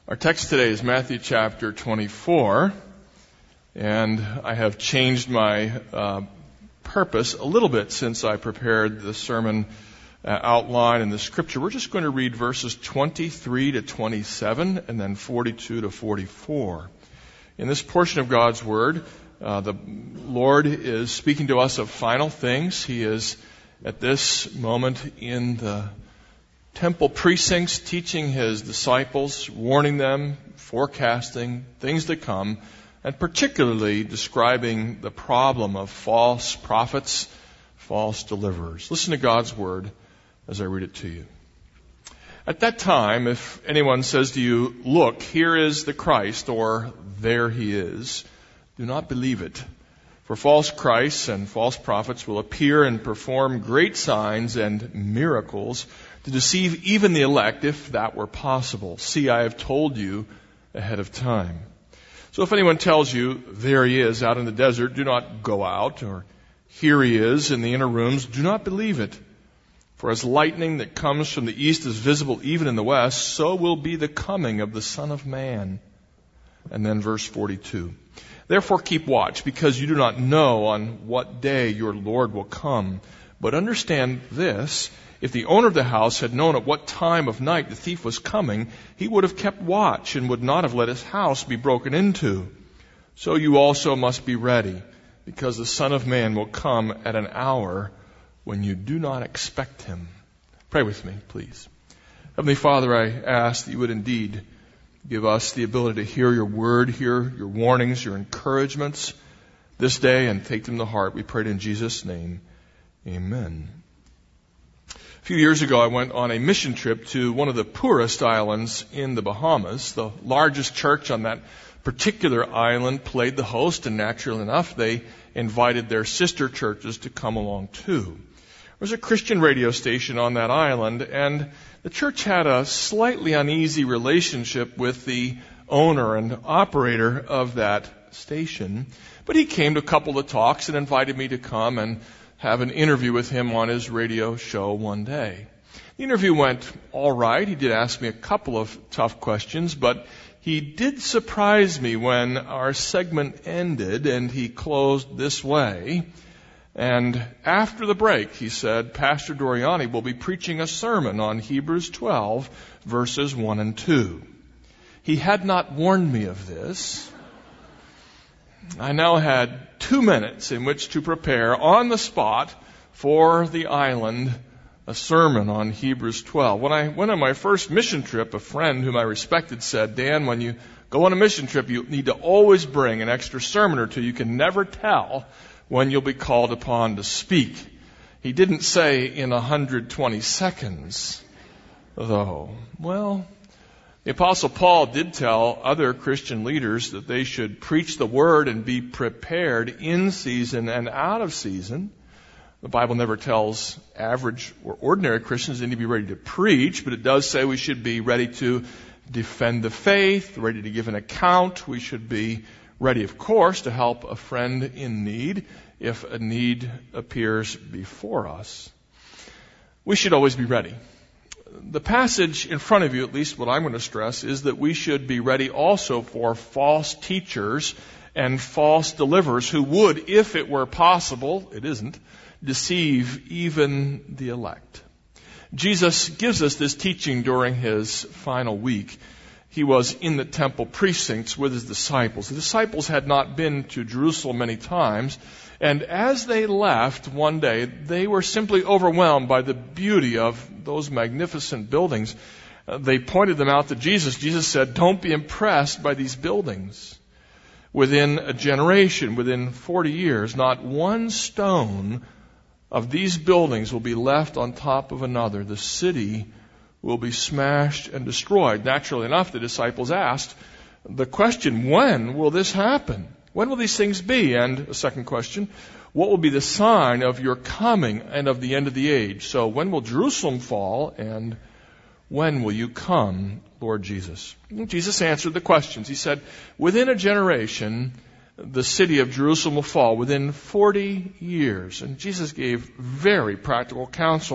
Our text today is Matthew chapter 24, and I have changed my purpose a little bit since I prepared the sermon outline and the scripture. We're just going to read verses 23 to 27 and then 42 to 44. In this portion of God's Word, the Lord is speaking to us of final things. He is at this moment in the temple precincts, teaching His disciples, warning them, forecasting things to come, and particularly describing the problem of false prophets, false deliverers. Listen to God's Word as I read it to you. At that time, if anyone says to you, "Look, here is the Christ," or "There He is," do not believe it. For false Christs and false prophets will appear and perform great signs and miracles to deceive even the elect, if that were possible. See, I have told you ahead of time. So if anyone tells you, "There He is out in the desert," do not go out, or "Here He is in the inner rooms," do not believe it. For as lightning that comes from the east is visible even in the west, so will be the coming of the Son of Man. And then verse 42. Therefore keep watch, because you do not know on what day your Lord will come. But understand this, if the owner of the house had known at what time of night the thief was coming, he would have kept watch and would not have let his house be broken into. So you also must be ready, because the Son of Man will come at an hour when you do not expect Him. Pray with me, please. Heavenly Father, I ask that you would indeed give us the ability to hear your word, hear your warnings, your encouragements this day, and take them to heart. We pray it in Jesus' name. Amen. A few years ago, I went on a mission trip to one of the poorest islands in the Bahamas. The largest church on that particular island played the host, and naturally enough, they invited their sister churches to come along too. There was a Christian radio station on that island, and the church had a slightly uneasy relationship with the owner and operator of that station. But he came to a couple of talks and invited me to come and have an interview with him on his radio show one day. The interview went all right. He did ask me a couple of tough questions, but he did surprise me when our segment ended and he closed this way. And after the break, he said, "Pastor Doriani will be preaching a sermon on Hebrews 12, verses 1 and 2. He had not warned me of this. I now had 2 minutes in which to prepare on the spot for the island a sermon on Hebrews 12. When I went on my first mission trip, a friend whom I respected said, "Dan, when you go on a mission trip, you need to always bring an extra sermon or two. You can never tell when you'll be called upon to speak." He didn't say in 120 seconds, though. Well, the Apostle Paul did tell other Christian leaders that they should preach the word and be prepared in season and out of season. The Bible never tells average or ordinary Christians they need to be ready to preach, but it does say we should be ready to defend the faith, ready to give an account. We should be ready, of course, to help a friend in need if a need appears before us. We should always be ready. The passage in front of you, at least what I'm going to stress, is that we should be ready also for false teachers and false deliverers who would, if it were possible, it isn't, deceive even the elect. Jesus gives us this teaching during His final week. He was in the temple precincts with His disciples. The disciples had not been to Jerusalem many times, and as they left one day, they were simply overwhelmed by the beauty of those magnificent buildings. They pointed them out to Jesus. Jesus said, "Don't be impressed by these buildings. Within a generation, within 40 years, not one stone of these buildings will be left on top of another. The city will be smashed and destroyed." Naturally enough, the disciples asked the question, when will this happen? When will these things be? And a second question, what will be the sign of your coming and of the end of the age? So when will Jerusalem fall, and when will you come, Lord Jesus? And Jesus answered the questions. He said, within a generation, the city of Jerusalem will fall, within 40 years. And Jesus gave very practical counsel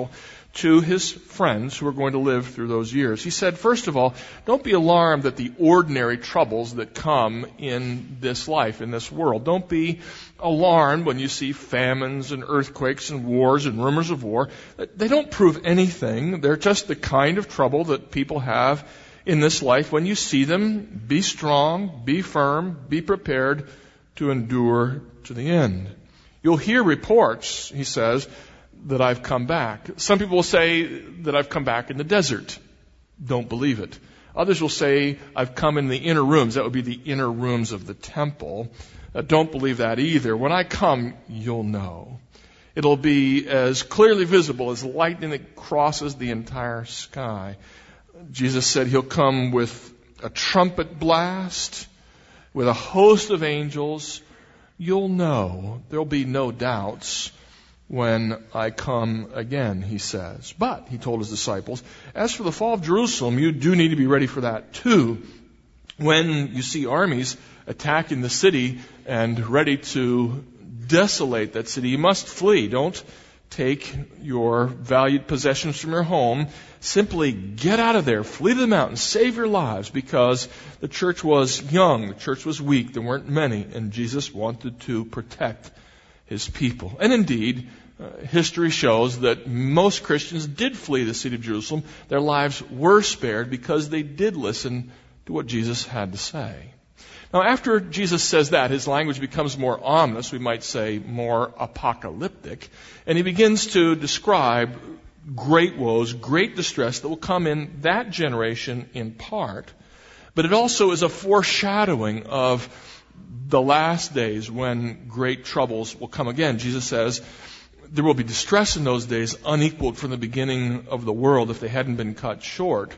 to his friends who are going to live through those years. He said, first of all, don't be alarmed at the ordinary troubles that come in this life, in this world. Don't be alarmed when you see famines and earthquakes and wars and rumors of war. They don't prove anything. They're just the kind of trouble that people have in this life. When you see them, be strong, be firm, be prepared to endure to the end. You'll hear reports, he says, that I've come back. Some people will say that I've come back in the desert. Don't believe it. Others will say I've come in the inner rooms. That would be the inner rooms of the temple. Don't believe that either. When I come, you'll know. It'll be as clearly visible as lightning that crosses the entire sky. Jesus said he'll come with a trumpet blast, with a host of angels. You'll know. There'll be no doubts when I come again, he says. But, he told his disciples, as for the fall of Jerusalem, you do need to be ready for that too. When you see armies attacking the city and ready to desolate that city, you must flee. Don't take your valued possessions from your home. Simply get out of there. Flee to the mountains. Save your lives, because the church was young. The church was weak. There weren't many. And Jesus wanted to protect his people. And indeed, history shows that most Christians did flee the city of Jerusalem. Their lives were spared because they did listen to what Jesus had to say. Now, after Jesus says that, his language becomes more ominous, we might say more apocalyptic, and he begins to describe great woes, great distress that will come in that generation in part, but it also is a foreshadowing of the last days when great troubles will come again. Jesus says there will be distress in those days unequaled from the beginning of the world. If they hadn't been cut short,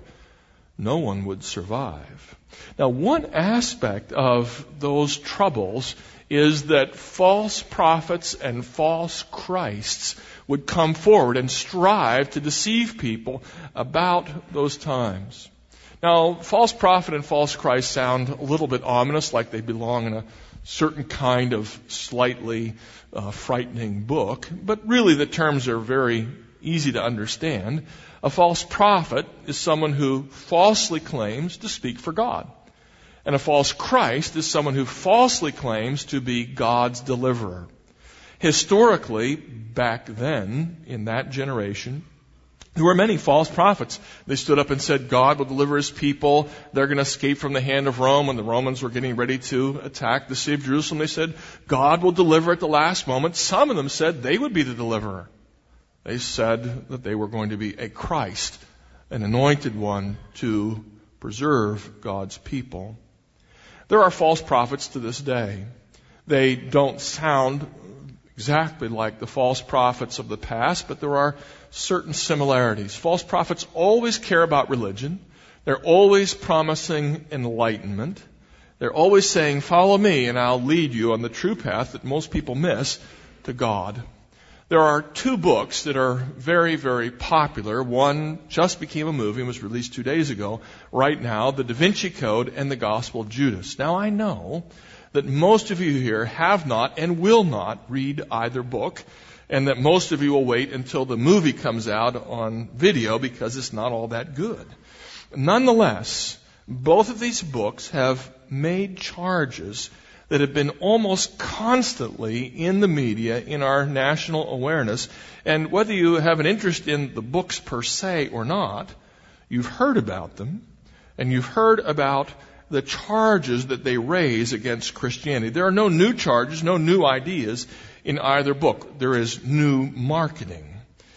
no one would survive. Now, one aspect of those troubles is that false prophets and false Christs would come forward and strive to deceive people about those times. Now, false prophet and false Christ sound a little bit ominous, like they belong in a certain kind of slightly frightening book, but really the terms are very easy to understand. A false prophet is someone who falsely claims to speak for God. And a false Christ is someone who falsely claims to be God's deliverer. Historically, back then, in that generation, there were many false prophets. They stood up and said, God will deliver his people. They're going to escape from the hand of Rome. When the Romans were getting ready to attack the city of Jerusalem, they said, God will deliver at the last moment. Some of them said they would be the deliverer. They said that they were going to be a Christ, an anointed one to preserve God's people. There are false prophets to this day. They don't sound exactly like the false prophets of the past, but there are certain similarities. False prophets always care about religion. They're always promising enlightenment. They're always saying, follow me and I'll lead you on the true path that most people miss to God. There are two books that are very, very popular. One just became a movie and was released 2 days ago. Right now, The Da Vinci Code and The Gospel of Judas. Now, I know that most of you here have not and will not read either book, and that most of you will wait until the movie comes out on video because it's not all that good. Nonetheless, both of these books have made charges that have been almost constantly in the media, in our national awareness. And whether you have an interest in the books per se or not, you've heard about them, and you've heard about the charges that they raise against Christianity. There are no new charges, no new ideas in either book. There is new marketing.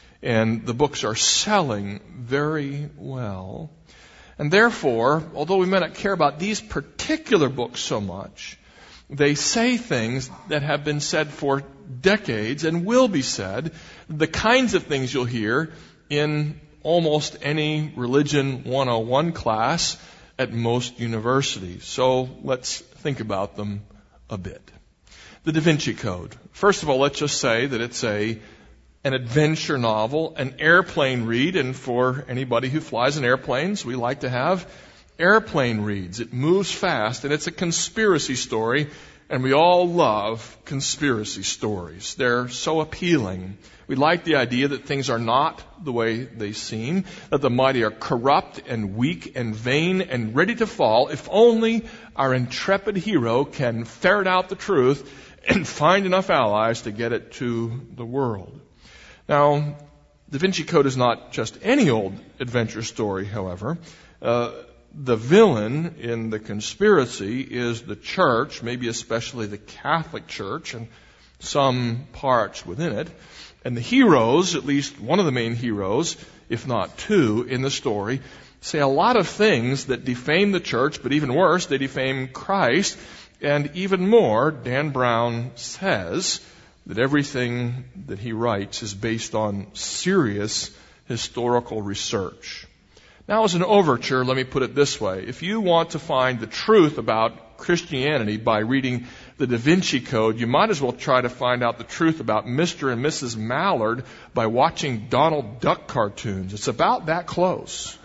And the books are selling very well. And therefore, although we may not care about these particular books so much, they say things that have been said for decades and will be said, the kinds of things you'll hear in almost any Religion 101 class at most universities. So let's think about them a bit. The Da Vinci Code. First of all, let's just say that it's an adventure novel, an airplane read, and for anybody who flies in airplanes, we like to have airplane reads. It moves fast, and it's a conspiracy story and we all love conspiracy stories. They're so appealing. We like the idea that things are not the way they seem, that the mighty are corrupt and weak and vain and ready to fall if only our intrepid hero can ferret out the truth and find enough allies to get it to the world. Now, Da Vinci Code is not just any old adventure story, however. The villain in the conspiracy is the church, maybe especially the Catholic Church and some parts within it. And the heroes, at least one of the main heroes, if not two, in the story, say a lot of things that defame the church, but even worse, they defame Christ. And even more, Dan Brown says that everything that he writes is based on serious historical research. Now, as an overture, let me put it this way. If you want to find the truth about Christianity by reading the Da Vinci Code, you might as well try to find out the truth about Mr. and Mrs. Mallard by watching Donald Duck cartoons. It's about that close.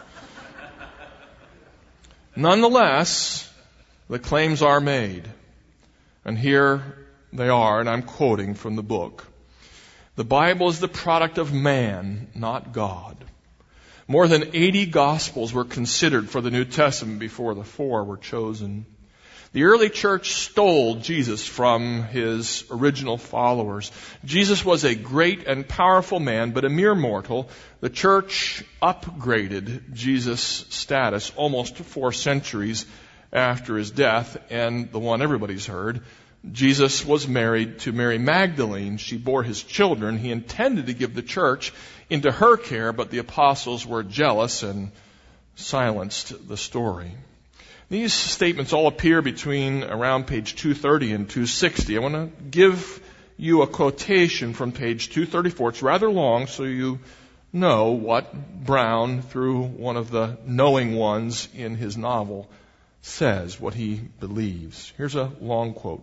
Nonetheless, the claims are made. And here they are, and I'm quoting from the book. The Bible is the product of man, not God. More than 80 Gospels were considered for the New Testament before the 4 were chosen. The early church stole Jesus from his original followers. Jesus was a great and powerful man, but a mere mortal. The church upgraded Jesus' status almost 4 centuries after his death, and the one everybody's heard. Jesus was married to Mary Magdalene. She bore his children. He intended to give the church into her care, but the apostles were jealous and silenced the story. These statements all appear between around page 230 and 260. I want to give you a quotation from page 234. It's rather long, so you know what Brown, through one of the knowing ones in his novel, says, what he believes. Here's a long quote.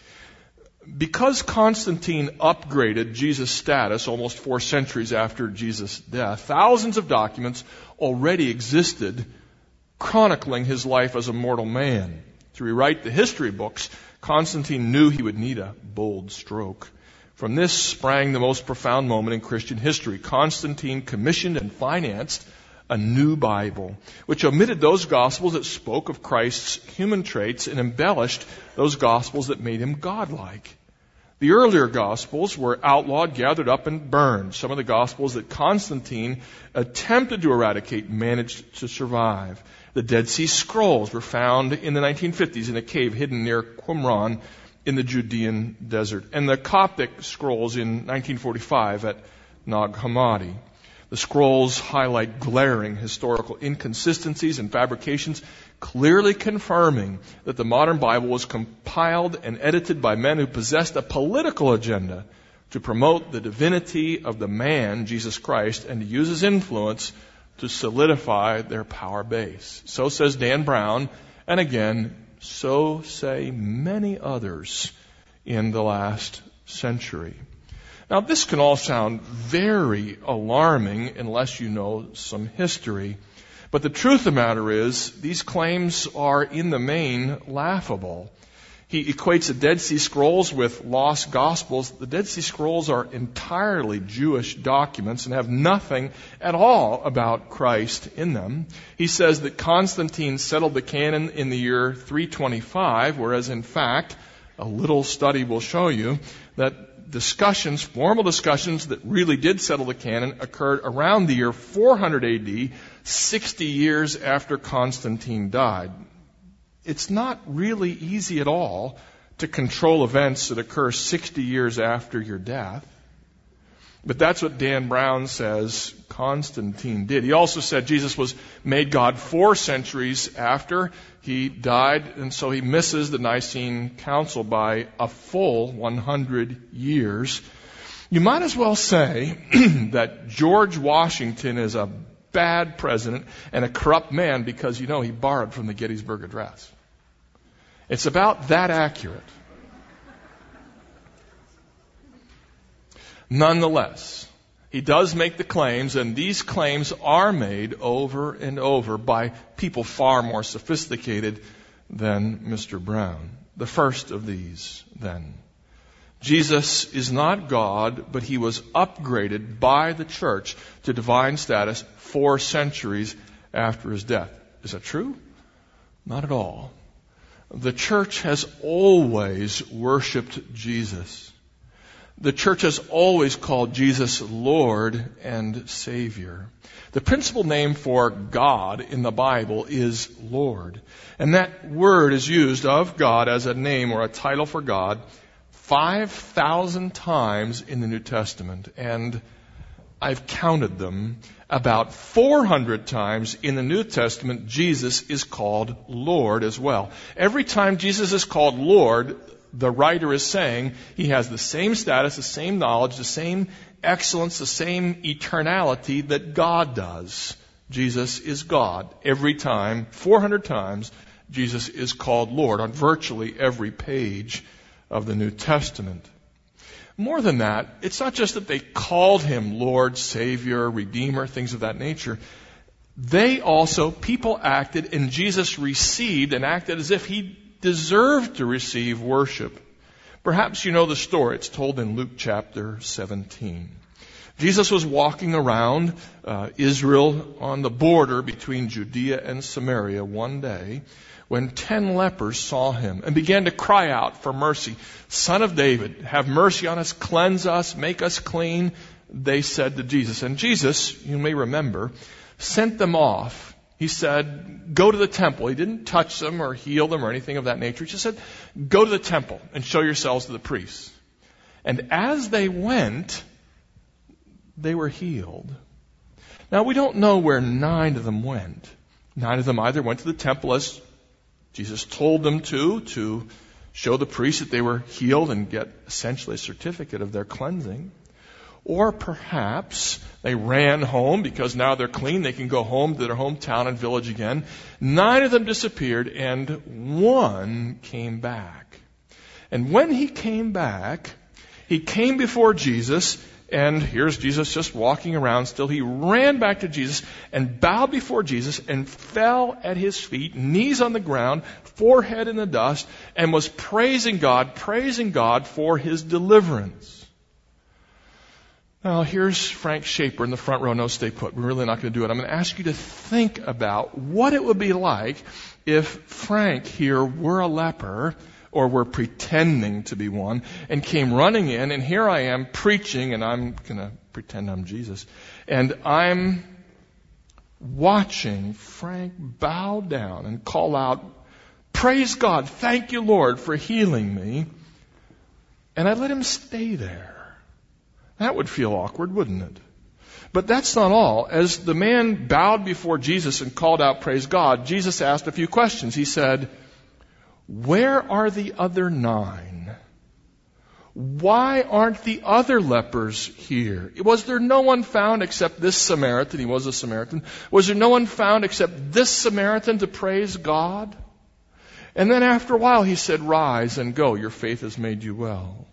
Because Constantine upgraded Jesus' status almost 4 centuries after Jesus' death, thousands of documents already existed chronicling his life as a mortal man. To rewrite the history books, Constantine knew he would need a bold stroke. From this sprang the most profound moment in Christian history. Constantine commissioned and financed a new Bible, which omitted those Gospels that spoke of Christ's human traits and embellished those Gospels that made him godlike. The earlier Gospels were outlawed, gathered up, and burned. Some of the Gospels that Constantine attempted to eradicate managed to survive. The Dead Sea Scrolls were found in the 1950s in a cave hidden near Qumran in the Judean desert, and the Coptic scrolls in 1945 at Nag Hammadi. The scrolls highlight glaring historical inconsistencies and fabrications, clearly confirming that the modern Bible was compiled and edited by men who possessed a political agenda to promote the divinity of the man, Jesus Christ, and to use his influence to solidify their power base. So says Dan Brown, and again, so say many others in the last century. Now, this can all sound very alarming unless you know some history. But the truth of the matter is, these claims are in the main laughable. He equates the Dead Sea Scrolls with lost Gospels. The Dead Sea Scrolls are entirely Jewish documents and have nothing at all about Christ in them. He says that Constantine settled the canon in the year 325, whereas in fact, a little study will show you that formal discussions that really did settle the canon occurred around the year 400 AD, 60 years after Constantine died. It's not really easy at all to control events that occur 60 years after your death. But that's what Dan Brown says Constantine did. He also said Jesus was made God 4 centuries after he died, and so he misses the Nicene Council by a full 100 years. You might as well say that George Washington is a bad president and a corrupt man because, you know, he borrowed from the Gettysburg Address. It's about that accurate. Nonetheless, he does make the claims, and these claims are made over and over by people far more sophisticated than Mr. Brown. The first of these, then. Jesus is not God, but he was upgraded by the church to divine status 4 centuries after his death. Is that true? Not at all. The church has always worshiped Jesus. The church has always called Jesus Lord and Savior. The principal name for God in the Bible is Lord. And that word is used of God as a name or a title for God 5,000 times in the New Testament. And I've counted them. About 400 times in the New Testament, Jesus is called Lord as well. Every time Jesus is called Lord, the writer is saying he has the same status, the same knowledge, the same excellence, the same eternality that God does. Jesus is God. Every time, 400 times, Jesus is called Lord on virtually every page of the New Testament. More than that, it's not just that they called him Lord, Savior, Redeemer, things of that nature. People acted, and Jesus received and acted as if he deserved to receive worship. Perhaps you know the story. It's told in Luke chapter 17. Jesus was walking around Israel on the border between Judea and Samaria one day when 10 lepers saw him and began to cry out for mercy. Son of David, have mercy on us, cleanse us, make us clean, they said to Jesus. And Jesus, you may remember, sent them off. He said, go to the temple. He didn't touch them or heal them or anything of that nature. He just said, go to the temple and show yourselves to the priests. And as they went, they were healed. Now, we don't know where 9 of them went. 9 of them either went to the temple as Jesus told them to show the priests that they were healed and get essentially a certificate of their cleansing. Or perhaps they ran home because now they're clean. They can go home to their hometown and village again. 9 of them disappeared and 1 came back. And when he came back, he came before Jesus. And here's Jesus just walking around still. He ran back to Jesus and bowed before Jesus and fell at his feet, knees on the ground, forehead in the dust, and was praising God for his deliverance. Now, here's Frank Shaper in the front row. No, stay put. We're really not going to do it. I'm going to ask you to think about what it would be like if Frank here were a leper, or were pretending to be one, and came running in, and here I am preaching, and I'm going to pretend I'm Jesus, and I'm watching Frank bow down and call out, praise God, thank you, Lord, for healing me, and I let him stay there. That would feel awkward, wouldn't it? But that's not all. As the man bowed before Jesus and called out, praise God, Jesus asked a few questions. He said, where are the other 9? Why aren't the other lepers here? Was there no one found except this Samaritan? He was a Samaritan. Was there no one found except this Samaritan to praise God? And then after a while he said, rise and go. Your faith has made you well.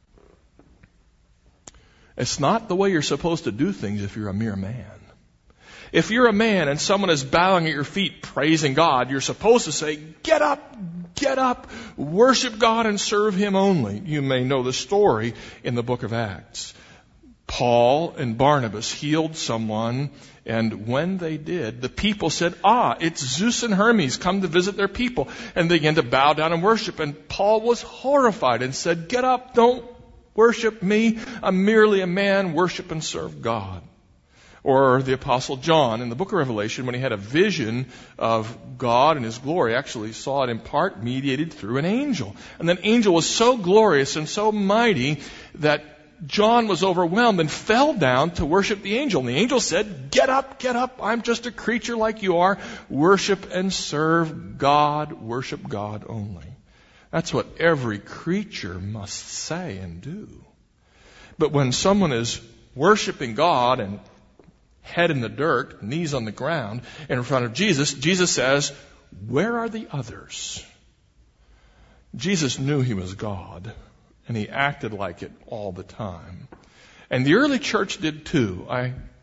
It's not the way you're supposed to do things if you're a mere man. If you're a man and someone is bowing at your feet praising God, you're supposed to say, get up, worship God and serve Him only. You may know the story in the book of Acts. Paul and Barnabas healed someone, and when they did, the people said, it's Zeus and Hermes come to visit their people. And they began to bow down and worship. And Paul was horrified and said, get up, don't worship me. I'm merely a man, worship and serve God. Or the Apostle John in the book of Revelation, when he had a vision of God and His glory, actually saw it in part mediated through an angel. And that angel was so glorious and so mighty that John was overwhelmed and fell down to worship the angel. And the angel said, get up, I'm just a creature like you are. Worship and serve God, worship God only. That's what every creature must say and do. But when someone is worshiping God and head in the dirt, knees on the ground, in front of Jesus, Jesus says, where are the others? Jesus knew He was God, and He acted like it all the time. And the early church did too. I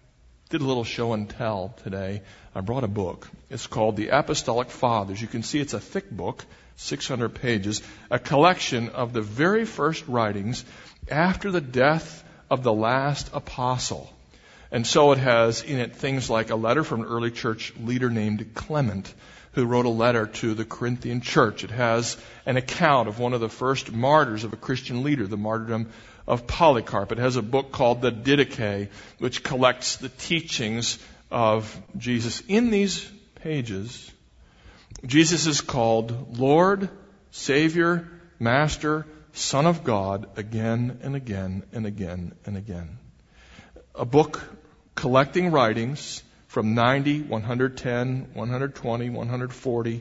Did a little show and tell today. I brought a book. It's called The Apostolic Fathers. You can see it's a thick book, 600 pages, a collection of the very first writings after the death of the last apostle. And so it has in it things like a letter from an early church leader named Clement, who wrote a letter to the Corinthian church. It has an account of one of the first martyrs of a Christian leader, the martyrdom of Polycarp. It has a book called the Didache, which collects the teachings of Jesus. In these pages, Jesus is called Lord, Savior, Master, Son of God again and again and again and again. A book collecting writings from 90, 110, 120, 140,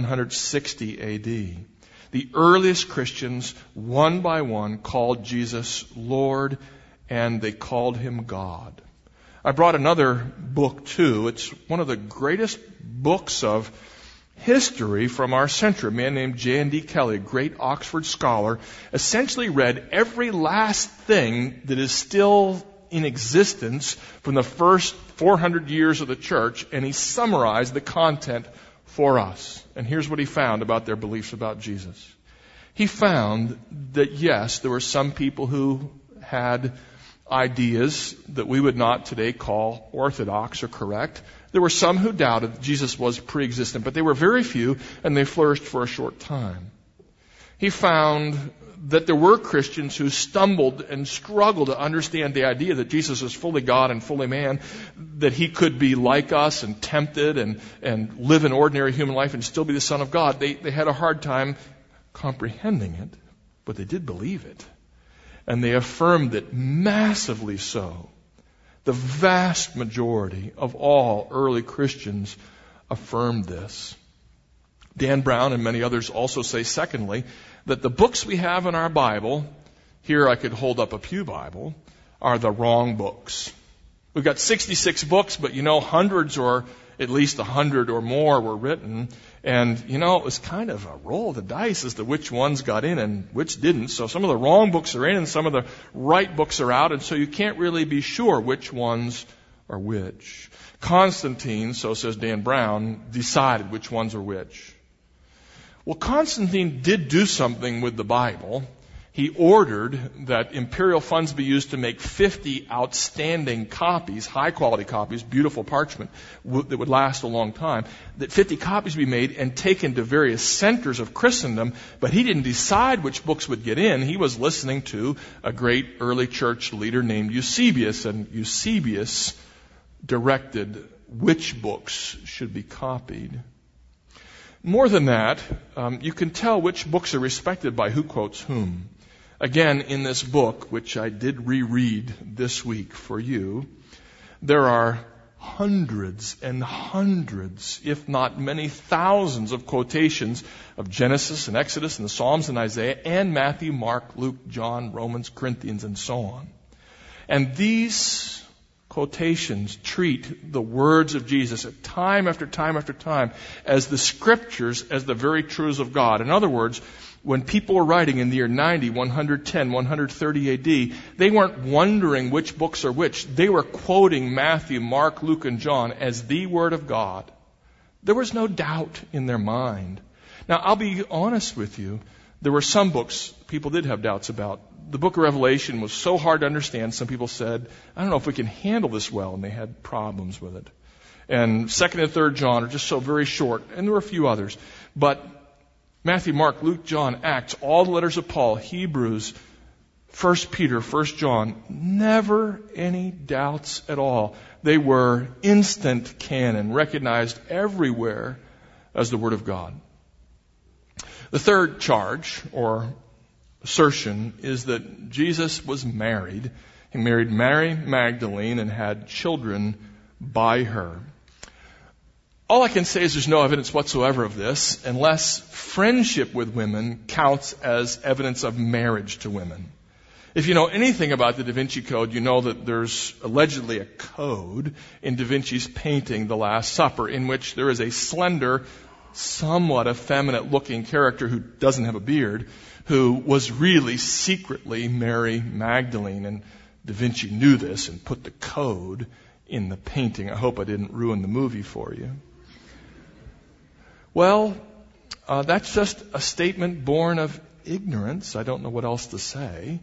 160 A.D. The earliest Christians, one by one, called Jesus Lord, and they called him God. I brought another book, too. It's one of the greatest books of history from our century. A man named J.N.D. Kelly, a great Oxford scholar, essentially read every last thing that is still in existence from the first 400 years of the church, and he summarized the content for us. And here's what he found about their beliefs about Jesus. He found that, yes, there were some people who had ideas that we would not today call orthodox or correct. There were some who doubted that Jesus was pre-existent, but they were very few, and they flourished for a short time. He found that there were Christians who stumbled and struggled to understand the idea that Jesus is fully God and fully man, that he could be like us and tempted and live an ordinary human life and still be the Son of God. They had a hard time comprehending it, but they did believe it. And they affirmed it massively so. The vast majority of all early Christians affirmed this. Dan Brown and many others also say, secondly, that the books we have in our Bible, here I could hold up a pew Bible, are the wrong books. We've got 66 books, but hundreds or at least 100 or more were written. And, it was kind of a roll of the dice as to which ones got in and which didn't. So some of the wrong books are in and some of the right books are out. And so you can't really be sure which ones are which. Constantine, so says Dan Brown, decided which ones are which. Well, Constantine did do something with the Bible. He ordered that imperial funds be used to make 50 outstanding copies, high-quality copies, beautiful parchment that would last a long time, that 50 copies be made and taken to various centers of Christendom, but he didn't decide which books would get in. He was listening to a great early church leader named Eusebius, and Eusebius directed which books should be copied. More than that, you can tell which books are respected by who quotes whom. Again, in this book, which I did reread this week for you, there are hundreds and hundreds, if not many thousands of quotations of Genesis and Exodus and the Psalms and Isaiah and Matthew, Mark, Luke, John, Romans, Corinthians, and so on. And these quotations treat the words of Jesus at time after time after time as the scriptures, as the very truths of God. In other words, when people were writing in the year 90, 110, 130 AD, they weren't wondering which books are which. They were quoting Matthew, Mark, Luke, and John as the Word of God. There was no doubt in their mind. Now, I'll be honest with you. There were some books people did have doubts about. The book of Revelation was so hard to understand, some people said, I don't know if we can handle this well, and they had problems with it. And 2nd and 3rd John are just so very short, and there were a few others. But Matthew, Mark, Luke, John, Acts, all the letters of Paul, Hebrews, 1 Peter, 1 John, never any doubts at all. They were instant canon, recognized everywhere as the Word of God. The third charge, or assertion, is that Jesus was married. He married Mary Magdalene and had children by her. All I can say is there's no evidence whatsoever of this, unless friendship with women counts as evidence of marriage to women. If you know anything about the Da Vinci Code, you know that there's allegedly a code in Da Vinci's painting, The Last Supper, in which there is a slender, somewhat effeminate-looking character who doesn't have a beard, who was really secretly Mary Magdalene. And Da Vinci knew this and put the code in the painting. I hope I didn't ruin the movie for you. Well, that's just a statement born of ignorance. I don't know what else to say.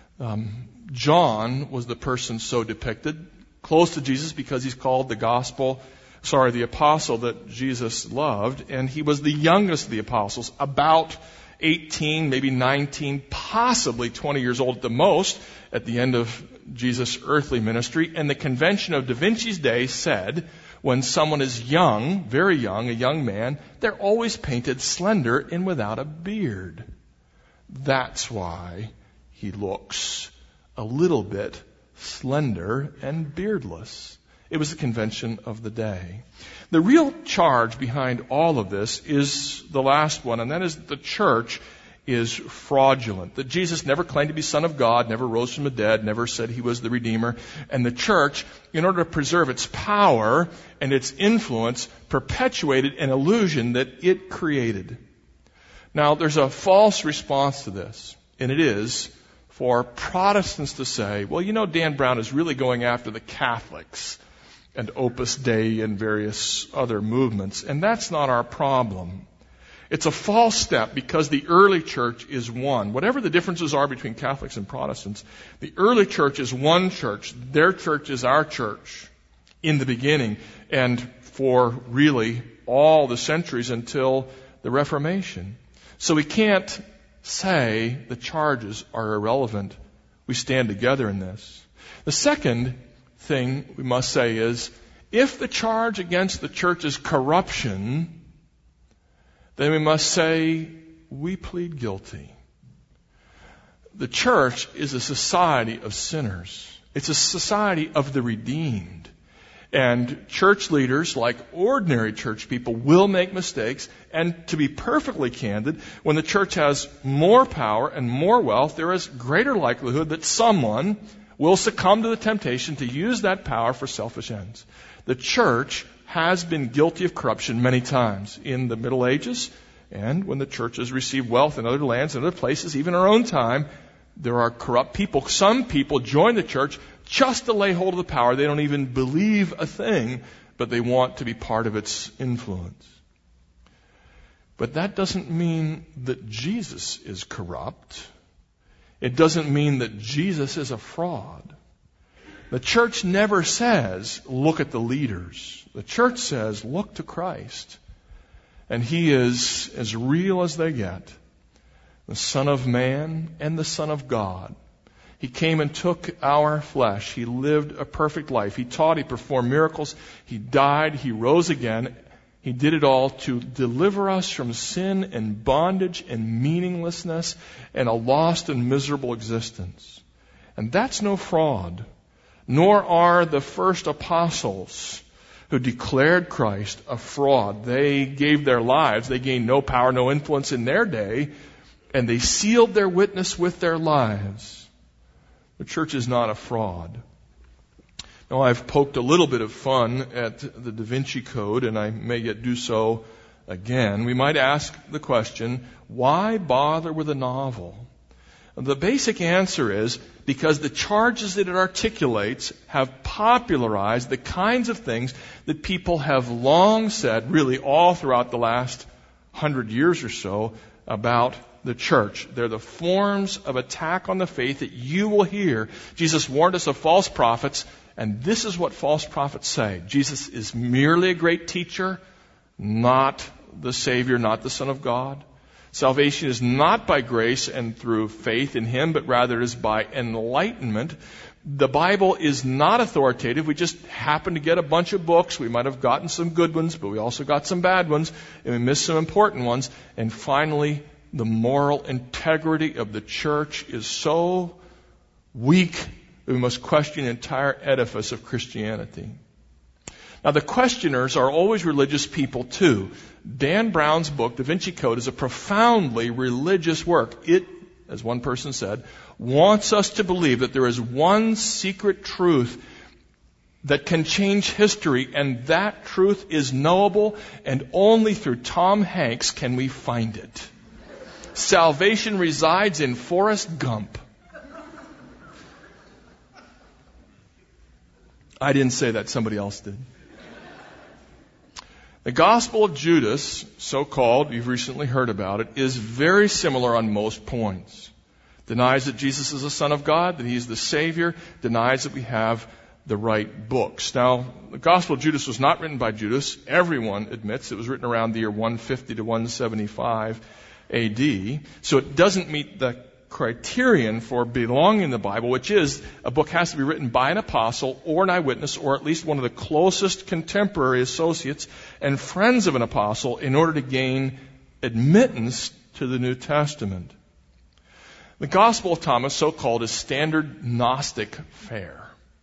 John was the person so depicted, close to Jesus because he's called the apostle that Jesus loved, and he was the youngest of the apostles, about 18, maybe 19, possibly 20 years old at the most at the end of Jesus' earthly ministry. And the convention of Da Vinci's day said when someone is young, very young, a young man, they're always painted slender and without a beard. That's why he looks a little bit slender and beardless. It was the convention of the day. The real charge behind all of this is the last one, and that is that the church is fraudulent. That Jesus never claimed to be Son of God, never rose from the dead, never said he was the Redeemer. And the church, in order to preserve its power and its influence, perpetuated an illusion that it created. Now, there's a false response to this, and it is for Protestants to say, well, Dan Brown is really going after the Catholics and Opus Dei and various other movements, and that's not our problem. It's a false step because the early church is one. Whatever the differences are between Catholics and Protestants, the early church is one church. Their church is our church in the beginning and for really all the centuries until the Reformation. So we can't say the charges are irrelevant. We stand together in this. The second thing we must say is, if the charge against the church is corruption, then we must say, we plead guilty. The church is a society of sinners. It's a society of the redeemed. And church leaders, like ordinary church people, will make mistakes. And to be perfectly candid, when the church has more power and more wealth, there is greater likelihood that someone will succumb to the temptation to use that power for selfish ends. The church has been guilty of corruption many times in the Middle Ages, and when the church has received wealth in other lands and other places, even in our own time, there are corrupt people. Some people join the church just to lay hold of the power. They don't even believe a thing, but they want to be part of its influence. But that doesn't mean that Jesus is corrupt. It doesn't mean that Jesus is a fraud. The church never says, look at the leaders. The church says, look to Christ. And he is as real as they get. The Son of Man and the Son of God. He came and took our flesh. He lived a perfect life. He taught, he performed miracles. He died, he rose again. He did it all to deliver us from sin and bondage and meaninglessness and a lost and miserable existence. And that's no fraud. Nor are the first apostles who declared Christ a fraud. They gave their lives. They gained no power, no influence in their day, and they sealed their witness with their lives. The church is not a fraud. Now, I've poked a little bit of fun at the Da Vinci Code, and I may yet do so again. We might ask the question, why bother with a novel? The basic answer is because the charges that it articulates have popularized the kinds of things that people have long said, really all throughout the last 100 years or so, about the church. They're the forms of attack on the faith that you will hear. Jesus warned us of false prophets, and this is what false prophets say. Jesus is merely a great teacher, not the Savior, not the Son of God. Salvation is not by grace and through faith in Him, but rather is by enlightenment. The Bible is not authoritative. We just happen to get a bunch of books. We might have gotten some good ones, but we also got some bad ones, and we missed some important ones. And finally, the moral integrity of the church is so weak that we must question the entire edifice of Christianity. Now, the questioners are always religious people, too. Dan Brown's book, Da Vinci Code, is a profoundly religious work. It, as one person said, wants us to believe that there is one secret truth that can change history, and that truth is knowable, and only through Tom Hanks can we find it. Salvation resides in Forrest Gump. I didn't say that, somebody else did. The Gospel of Judas, so-called, you've recently heard about it, is very similar on most points. Denies that Jesus is the Son of God, that He's the Savior, denies that we have the right books. Now, the Gospel of Judas was not written by Judas. Everyone admits it was written around the year 150 to 175 AD. So it doesn't meet the criterion for belonging in the Bible, which is a book has to be written by an apostle or an eyewitness or at least one of the closest contemporary associates and friends of an apostle in order to gain admittance to the New Testament. The Gospel of Thomas, so-called, is standard Gnostic fare.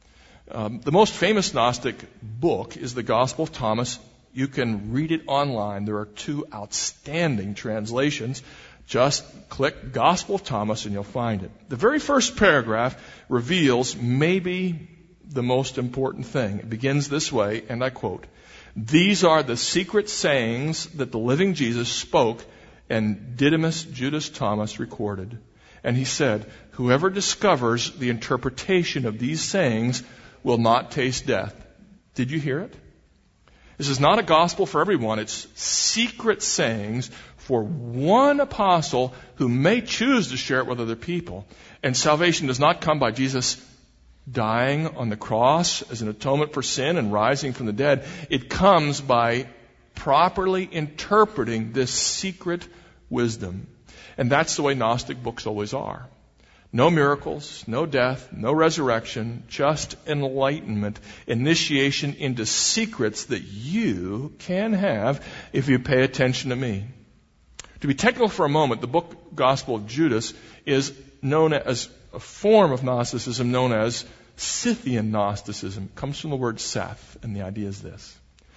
The most famous Gnostic book is the Gospel of Thomas. You can read it online. There are 2 outstanding translations. Just click Gospel of Thomas and you'll find it. The very first paragraph reveals maybe the most important thing. It begins this way, and I quote, "These are the secret sayings that the living Jesus spoke and Didymus Judas Thomas recorded. And he said, whoever discovers the interpretation of these sayings will not taste death." Did you hear it? This is not a gospel for everyone. It's secret sayings for one apostle who may choose to share it with other people. And salvation does not come by Jesus dying on the cross as an atonement for sin and rising from the dead. It comes by properly interpreting this secret wisdom. And that's the way Gnostic books always are. No miracles, no death, no resurrection, just enlightenment, initiation into secrets that you can have if you pay attention to me. To be technical for a moment, the book Gospel of Judas is known as a form of Gnosticism known as Scythian Gnosticism. It comes from the word Seth, and the idea is this.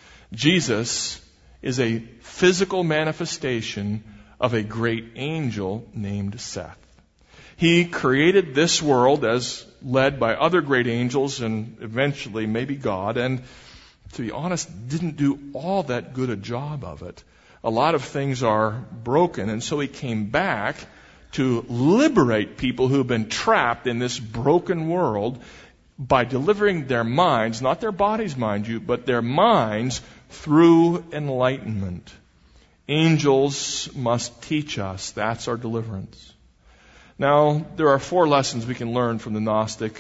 Jesus is a physical manifestation of a great angel named Seth. He created this world as led by other great angels and eventually maybe God, and to be honest, didn't do all that good a job of it. A lot of things are broken, and so he came back to liberate people who have been trapped in this broken world by delivering their minds, not their bodies, mind you, but their minds through enlightenment. Angels must teach us. That's our deliverance. Now, there are 4 lessons we can learn from the Gnostic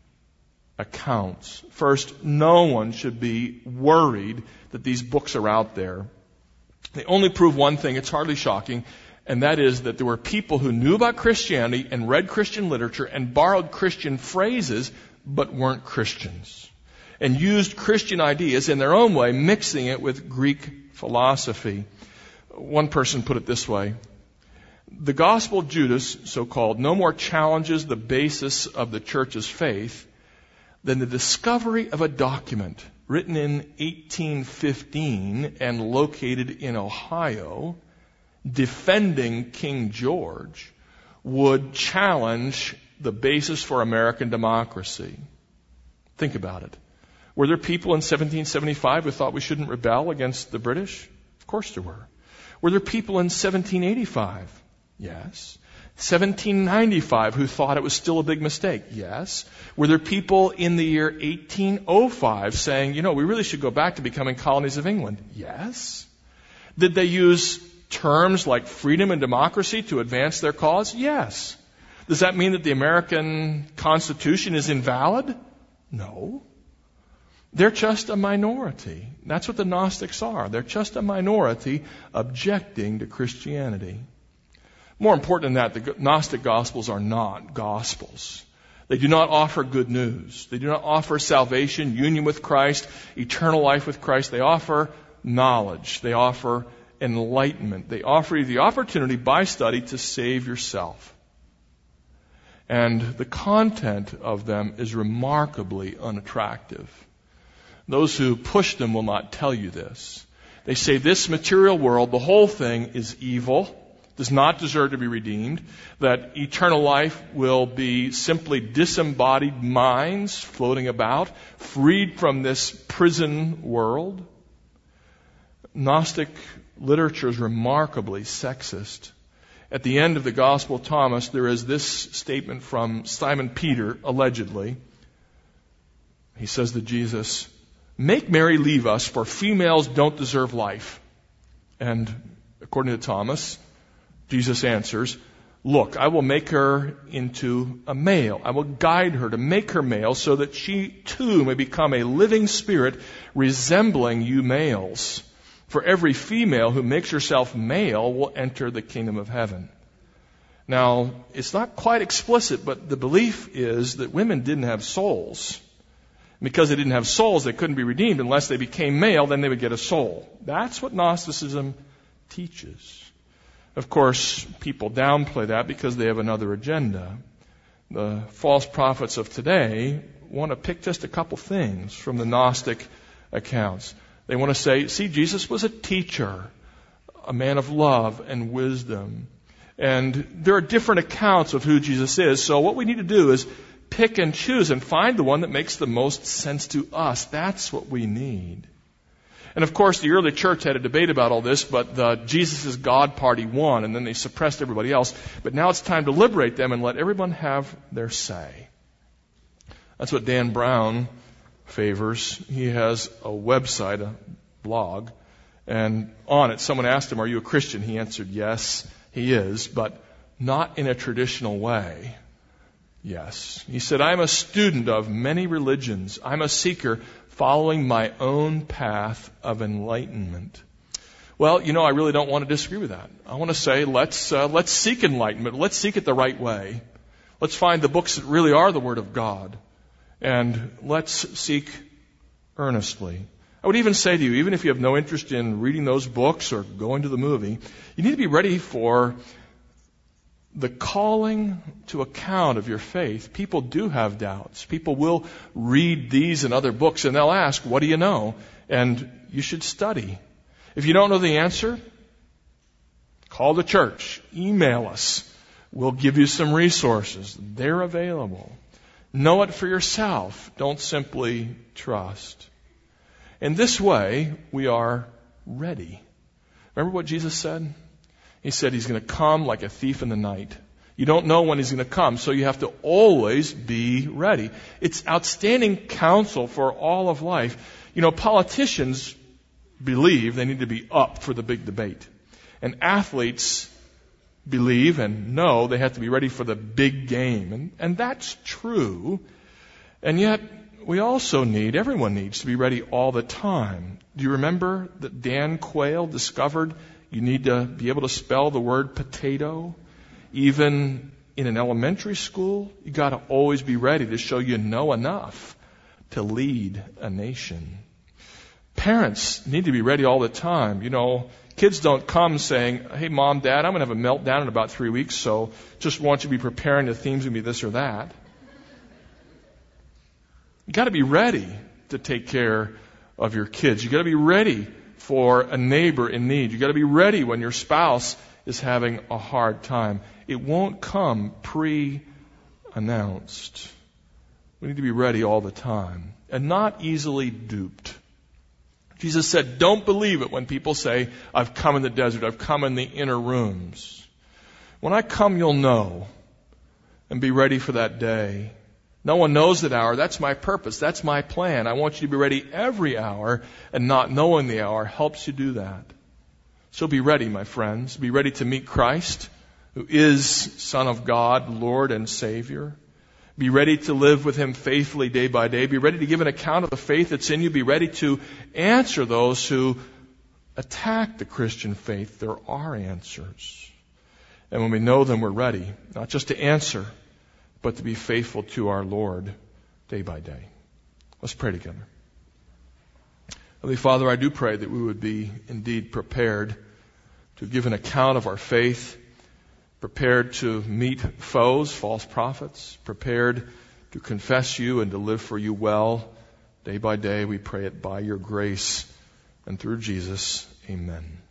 accounts. First, no one should be worried that these books are out there. They only prove one thing, it's hardly shocking, and that is that there were people who knew about Christianity and read Christian literature and borrowed Christian phrases, but weren't Christians, and used Christian ideas in their own way, mixing it with Greek philosophy. One person put it this way: the Gospel of Judas, so-called, no more challenges the basis of the church's faith than the discovery of a document written in 1815 and located in Ohio, defending King George, would challenge the basis for American democracy. Think about it. Were there people in 1775 who thought we shouldn't rebel against the British? Of course there were. Were there people in 1785? Yes. 1795 who thought it was still a big mistake? Yes. Were there people in the year 1805 saying, we really should go back to becoming colonies of England? Yes. Did they use terms like freedom and democracy to advance their cause? Yes. Does that mean that the American Constitution is invalid? No. They're just a minority. That's what the Gnostics are. They're just a minority objecting to Christianity. More important than that, the Gnostic Gospels are not Gospels. They do not offer good news. They do not offer salvation, union with Christ, eternal life with Christ. They offer knowledge. They offer enlightenment. They offer you the opportunity by study to save yourself. And the content of them is remarkably unattractive. Those who push them will not tell you this. They say this material world, the whole thing is evil, does not deserve to be redeemed, that eternal life will be simply disembodied minds floating about, freed from this prison world. Gnostic literature is remarkably sexist. At the end of the Gospel of Thomas, there is this statement from Simon Peter, allegedly. He says to Jesus, "Make Mary leave us, for females don't deserve life." And according to Thomas, Jesus answers, "Look, I will make her into a male. I will guide her to make her male so that she too may become a living spirit resembling you males. For every female who makes herself male will enter the kingdom of heaven." Now, it's not quite explicit, but the belief is that women didn't have souls. Because they didn't have souls, they couldn't be redeemed unless they became male, then they would get a soul. That's what Gnosticism teaches. Of course, people downplay that because they have another agenda. The false prophets of today want to pick just a couple things from the Gnostic accounts. They want to say, see, Jesus was a teacher, a man of love and wisdom. And there are different accounts of who Jesus is, so what we need to do is pick and choose and find the one that makes the most sense to us. That's what we need. And of course, the early church had a debate about all this, but the Jesus is God party won, and then they suppressed everybody else. But now it's time to liberate them and let everyone have their say. That's what Dan Brown favors. He has a website, a blog, and on it someone asked him, "Are you a Christian?" He answered, "Yes, he is, but not in a traditional way." Yes. He said, "I'm a student of many religions. I'm a seeker following my own path of enlightenment." Well, I really don't want to disagree with that. I want to say, let's seek enlightenment. Let's seek it the right way. Let's find the books that really are the Word of God. And let's seek earnestly. I would even say to you, even if you have no interest in reading those books or going to the movie, you need to be ready for the calling to account of your faith. People do have doubts. People will read these and other books and they'll ask, "What do you know?" And you should study. If you don't know the answer, call the church. Email us. We'll give you some resources. They're available. Know it for yourself. Don't simply trust. In this way, we are ready. Remember what Jesus said? He said he's going to come like a thief in the night. You don't know when he's going to come, so you have to always be ready. It's outstanding counsel for all of life. Politicians believe they need to be up for the big debate. And athletes believe and know they have to be ready for the big game. And that's true. And yet, everyone needs to be ready all the time. Do you remember that Dan Quayle discovered you need to be able to spell the word potato? Even in an elementary school, you got to always be ready to show you know enough to lead a nation. Parents need to be ready all the time. Kids don't come saying, "Hey, Mom, Dad, I'm going to have a meltdown in about 3 weeks, so just want you to be preparing the themes going to be this or that." You got to be ready to take care of your kids. You got to be ready for a neighbor in need. You got to be ready when your spouse is having a hard time. It won't come pre-announced. We need to be ready all the time and not easily duped. Jesus said, don't believe it when people say, "I've come in the desert, I've come in the inner rooms." When I come, you'll know, and be ready for that day. No one knows that hour. That's my purpose. That's my plan. I want you to be ready every hour, and not knowing the hour helps you do that. So be ready, my friends. Be ready to meet Christ, who is Son of God, Lord and Savior. Be ready to live with Him faithfully day by day. Be ready to give an account of the faith that's in you. Be ready to answer those who attack the Christian faith. There are answers. And when we know them, we're ready, not just to answer, but to be faithful to our Lord day by day. Let's pray together. Heavenly Father, I do pray that we would be indeed prepared to give an account of our faith, prepared to meet foes, false prophets, prepared to confess you and to live for you well day by day. We pray it by your grace and through Jesus. Amen.